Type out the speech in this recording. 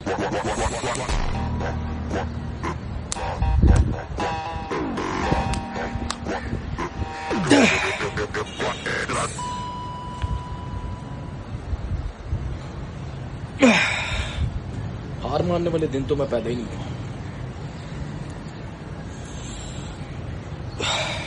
हार मानने वाले दिन तो मैं पैदा ही नहीं हुआ।